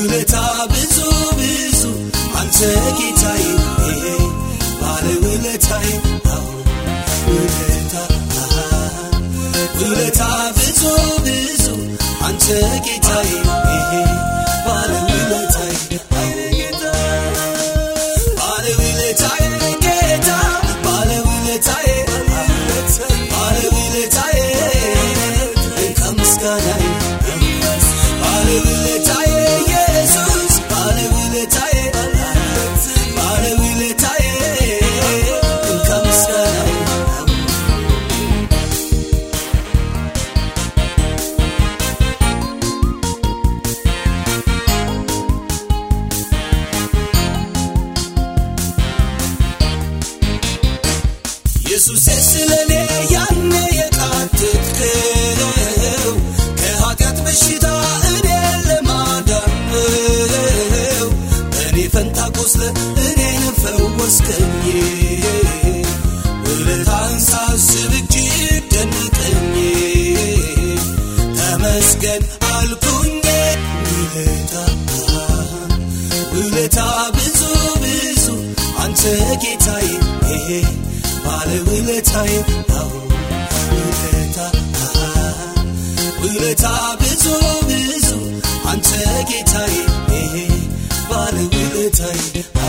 ውለታ ብዙ ብዙ አንተ ጌታዬ ባለ ውለታዬ ውለታ ብዙ ብዙ አንተ ጌታዬ ባለ ውለታዬ ባለ ውለታዬ ጌታ ባለ ውለታዬ ባለ ውለታዬ ከምስጋናዬ ባለ ውለታዬ ኢየሱስ ባለ ውለታዬ ባለ ውለታዬ ከምስጋናዬ ኢየሱስ ስለኔ ያኔ የቃተትከው ከኃጢአት በሽታ እኔ ለማዳን እኔ ፈንታ ቆስለ እኔን ፈወስከኝ ውለታህን ሳስብ እጅግ ደነቀኝ ተመስገን አልኩኝ ውለታ ብዙ ብዙ አንተ ጌታዬ ባለ ውለታዬ ውለታ ብዙ ብዙ አንተ ጌታዬ ባለ ውለታዬ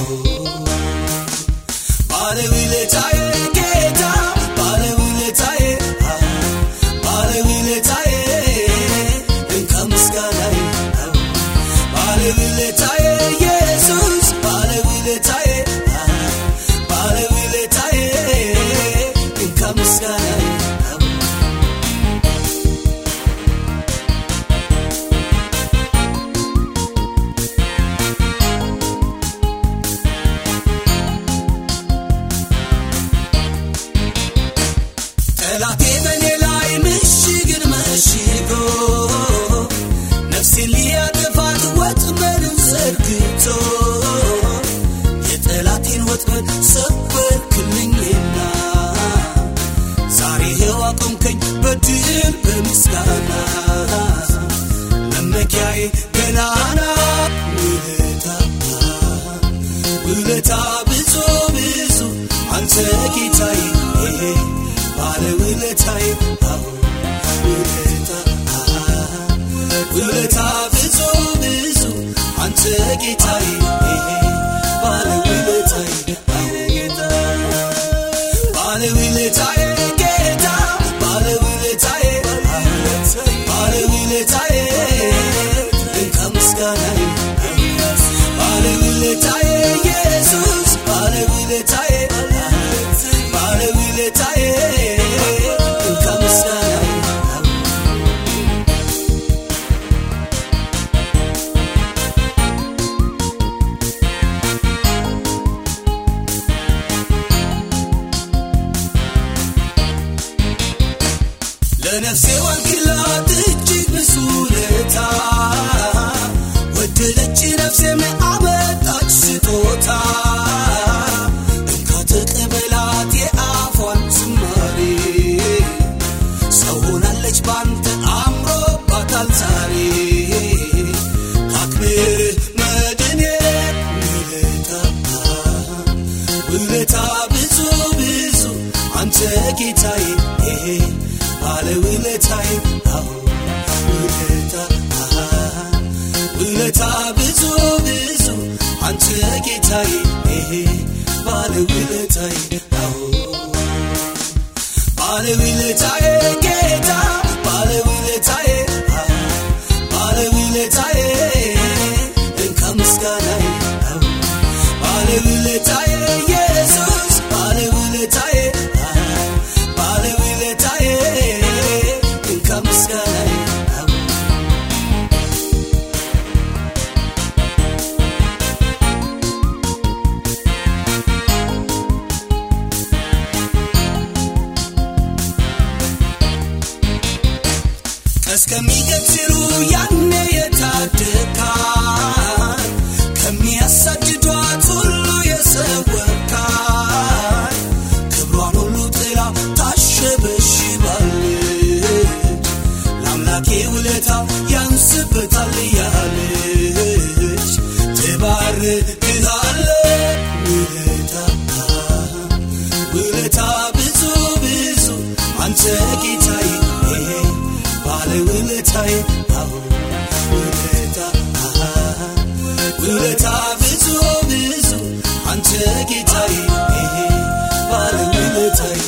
ባለ ውለታዬ ጌታ ባለ ውለታዬ ባለ ውለታዬ ከምስጋናዬ ባለ ውለታዬ ኢየሱስ ባለ ውለታዬ ባለ ውለታዬ ከምስጋናዬ ጠላቴ በኔ ላይ ምሽግን መሽጎ ነፍሴን ሊያጠፋት ወጥመድን ዘርግቶ የጠላቴን ወጥመድ ሰበርክልኝና ዛሬ ሕያው አቆምከኝ በድል በምስጋና መመኪያዬ ገናና ውለታ ብዙ ብዙ አንተ ጌታዬ ባለ ውለታዬ ውለታ ብዙ ብዙ አንተ ጌታዬ ባለ ውለታዬ ባለ ውለታዬ ጌታ ባለ ውለታዬ ባለ ውለታዬ ከምስጋናዬ ባለ ውለታዬ ኢየሱስ ባለ ውለታዬ ባለ ውለታዬ ከምስጋናዬ ለነፍሴ ዋልክላት እጅግ ብዙ ውለታ ወደደች ነፍሴም አመጣች ስጦታ እንካ ተቀበላት የአፏን ዝማሬ ሰው ሆናለች ባንተ አምሮባታል ዛሬ ታክብርህ መድኔ ውለታ ብዙ ብዙ አንተ ጌታዬ ባለ ውለታዬ ውለታ ብዙ ብዙ አንተ ጌታዬ ባለ ውለታዬ ባለ ውለታዬ ጌታ ባለ ውለታዬ ባለ ውለታዬ ከምስጋናዬ ባለ ውለታዬ ኢየሱስ ባለ ውለታዬ ባለ ውለታዬ ከምስጋናዬ አመልክሃለሁ ውለታ ብዙ ብዙ አንተ ጌታዬ ባለ ውለታዬ ውለታ ብዙ ብዙ አንተ ጌታዬ ባለ ውለታዬ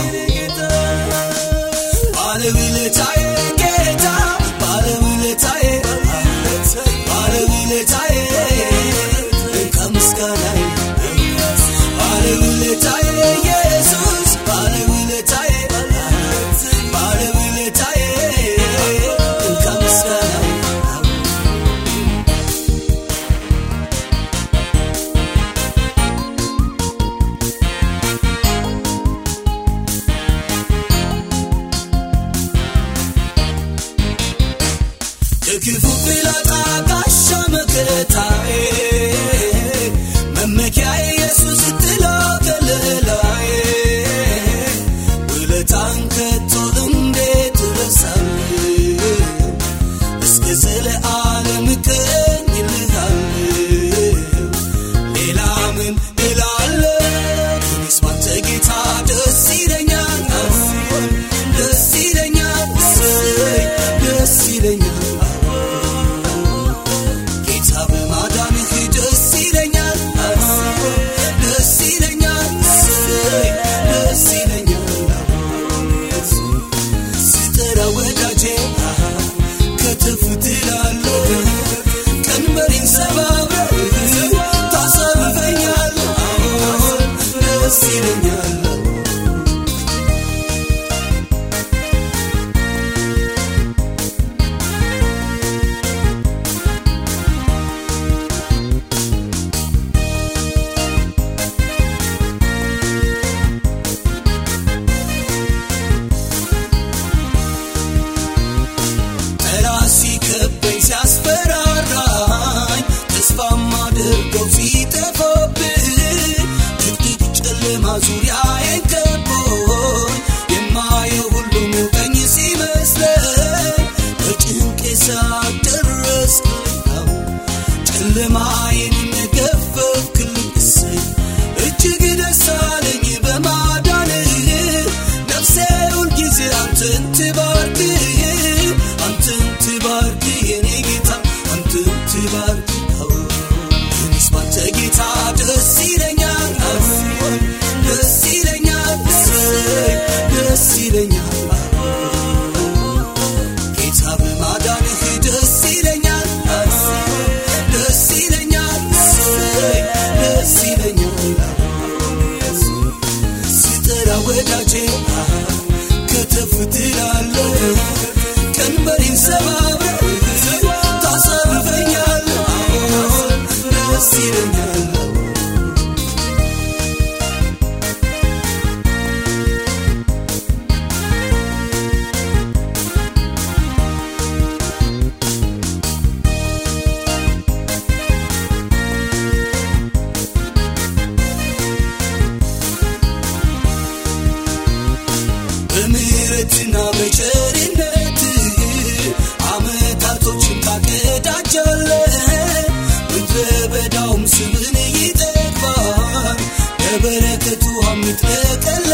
ባለ ውለታዬ ጌታ ባለ ውለታዬ ባለ ውለታዬ ከምስጋናዬ ባለ ውለታዬ ኢየሱስ ባለ ውለታዬ ባለ ውለታዬ ከምስጋናዬ ክፉ ፍላጻ ጋሻ መከታዬ መመኪያዬ ኢየሱስ ጥላ ከለላዬ ውለታን ከቶ እንዴት እረሳለሁ እስከ ዘለዓለም እቀኝልሃለሁ ሌላ ምን እላለሁ እኔስ ባንተ ጌታ ደስ ይለኛል ደስ ይለኛል ደስ ይለኛል ሲያስፈራራኝ ተስፋማ አድርገው ሲጠፋብኝ ድቅድቅ ጨለማ ዙሪያዬን ከቦኝ የማየው ሁሉም ቀኝ ሲመስለኝ በጭንቄ ሰዓት ደረስክልኝ ጨለማዬንም ገፈፍክልኝ እሰይ እጅግ ደስ አለኝ በማዳንህ ነፍሴ ሁልጊዜ አንተን ትባርክ አንተን ትባርክ የኔ ጌታ አንተን ትባርክ እኔስ ባንተ ጌታ ደስ ይለኛል ደስ ይለኛል ደስ ይለኛል ጌታ በማዳንህ ደስ ይለኛል ደስ ይለኛል ደስ ይለኛል ስጠራ ወዳጄ ከተፍ ትላለህ ቀንበሬን ሰባብረህ ታሳርፈኛለህ ደስ ይለኛል በምህረትና በቸርነት አመታቶችን ታቀዳጃለህ ምድረ በዳውም ስምን ይጠግባል በበረከቱ አምትለቀል